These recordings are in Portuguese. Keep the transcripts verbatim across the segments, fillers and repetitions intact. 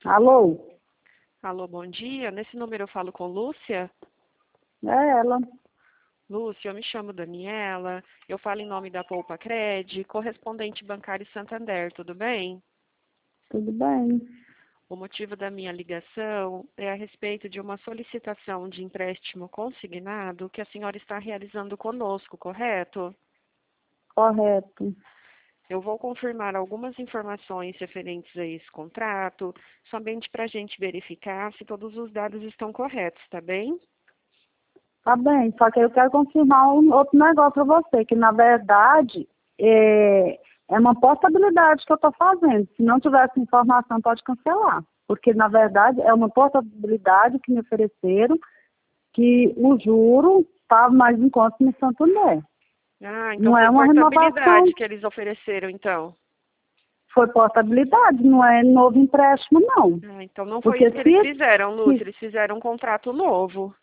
Alô? Alô, bom dia. Nesse número eu falo com Lúcia. É ela. Lúcia, eu me chamo Daniela. Eu falo em nome da Poupa Cred, correspondente bancário Santander, tudo bem? Tudo bem? O motivo da minha ligação é a respeito de uma solicitação de empréstimo consignado que a senhora está realizando conosco, correto? Correto. Eu vou confirmar algumas informações referentes a esse contrato, somente para a gente verificar se todos os dados estão corretos, tá bem? Tá bem, só que eu quero confirmar um outro negócio para você, que na verdade é, é uma possibilidade que eu estou fazendo. Se não tiver essa informação, pode cancelar. Porque na verdade é uma possibilidade que me ofereceram que o juro estava mais em conta no Santander. Ah, então Não foi é uma renovação, portabilidade que eles ofereceram, então. foi portabilidade, não é novo empréstimo, não. Ah, então não foi Porque isso que eles se, fizeram, Lúcia. se Eles fizeram um contrato novo.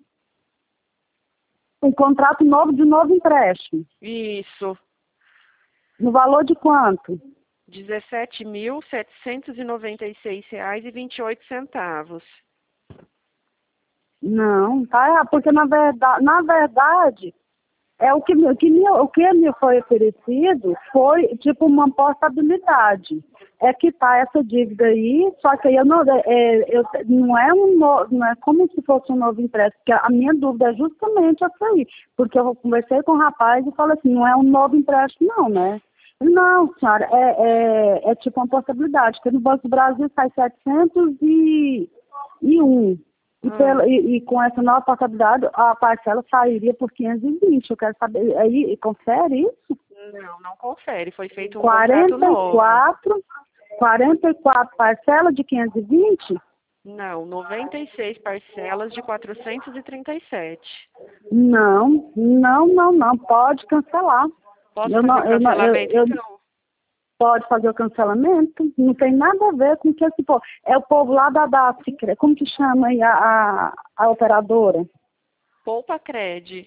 um contrato novo de novo empréstimo, Isso. no valor de quanto? dezessete mil setecentos e noventa e seis reais e vinte e oito centavos. Não, tá errado, porque na verdade, na verdade é o que, me- o que, me, o que me foi oferecido foi tipo uma portabilidade. É que tá essa dívida aí, só que aí eu não, é, eu, não, é um no, não é como se fosse um novo empréstimo, porque a minha dúvida é justamente essa aí, porque eu conversei com o rapaz e falei assim, não é um novo empréstimo não, né? Ele, não, senhora, é, é, é tipo uma portabilidade, porque no Banco do Brasil sai setecentos e um. E, Ah, pela, e, e com essa nova portabilidade, a parcela sairia por quinhentos e vinte. Eu quero saber, aí, confere isso? não, não confere. Foi feito um contrato quarenta e novo. quatro, quarenta e quatro parcelas de quinhentos e vinte? Não, noventa e seis parcelas de quatrocentos e trinta e sete. Não, não, não, não. Pode cancelar. Posso Eu fazer o não, eu não, eu, cancelamento, eu então? pode fazer o cancelamento. Não tem nada a ver com o que esse povo. É o povo lá da, da Sicré- como que chama aí a, a, a operadora? Poupa Cred.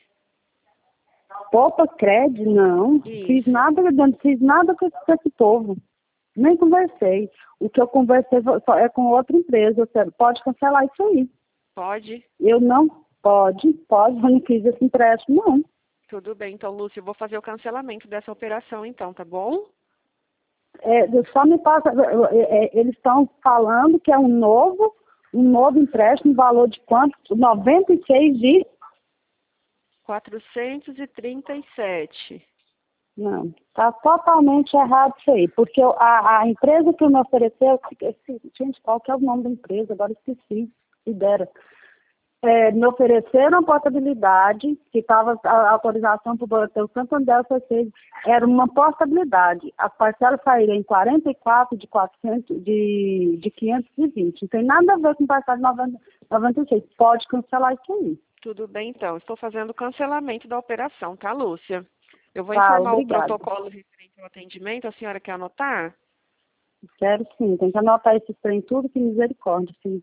Poupa Cred, não. Fiz Isso. nada, não fiz nada com esse, com esse povo. Nem conversei. O que eu conversei só é com outra empresa. Você pode cancelar isso aí. Pode? Eu não. Pode, pode. Eu não fiz esse empréstimo, não. Tudo bem, então, Lúcia, eu vou fazer o cancelamento dessa operação, então, tá bom? É, só me passa. É, é, eles estão falando que é um novo, um novo empréstimo, valor de quanto? noventa e seis de. quatrocentos e trinta e sete. Não, está totalmente errado isso aí, porque eu- a, a empresa que me ofereceu, esqueci, gente, qual que é o nome da empresa? Agora esqueci, se dera. É, me ofereceram a portabilidade, que estava a autorização para o Santander oferecer, era uma portabilidade. As parcelas saíram em quarenta e quatro de quatrocentos, de, de quinhentos e vinte. Não tem nada a ver com parcela de noventa, noventa e seis. Pode cancelar isso aí. Tudo bem, então. Estou fazendo o cancelamento da operação, tá, Lúcia? Eu vou Tá, informar o obrigada. protocolo referente ao atendimento. A senhora quer anotar? Quero sim, tem que anotar esses trem tudo, que misericórdia, sim.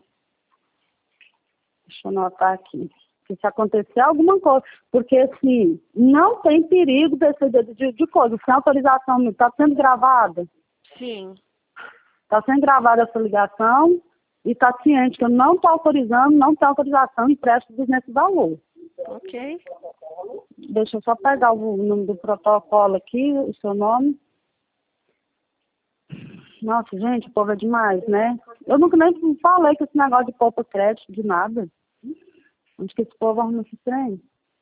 Deixa eu anotar aqui. Que se acontecer alguma coisa, porque assim, não tem perigo desse, de, de, de coisa. Se a autorização está sendo gravada, Sim. está sendo gravada essa ligação e está ciente que eu não estou autorizando, não tenho autorização e presto nesse valor. Ok. Deixa eu só pegar o nome do protocolo aqui, o seu nome. Nossa, gente, o povo é demais, né? Eu nunca nem falei com esse negócio de poupa crédito, de nada. Onde que esse povo arruma esse trem?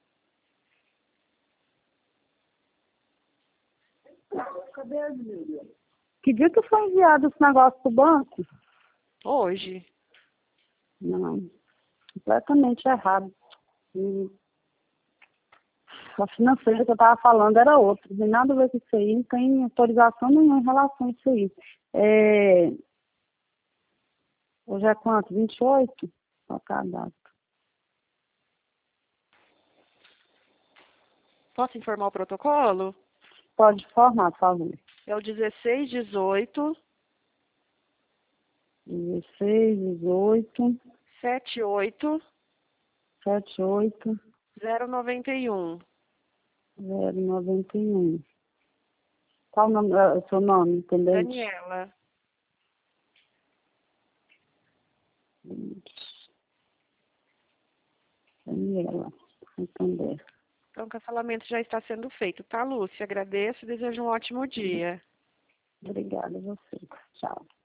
Que dia que foi enviado esse negócio pro banco? Hoje. Não, completamente errado. Hum, A financeira que eu estava falando era outra. Não tem nada a ver com isso aí, não tem autorização nenhuma em relação a isso aí. É, hoje é quanto? vinte e oito? Qual que é a data? Posso informar o protocolo? Pode formar, por favor. É o dezesseis dezoito dezesseis, dezoito, setenta e oito setenta e oito, zero noventa e um. zero noventa e um. Qual o, nome, é, o seu nome, entendente? Daniela. Daniela, Santander. Então, o cancelamento já está sendo feito, tá, Lúcia? Agradeço e desejo um ótimo dia. Obrigada a você. Tchau.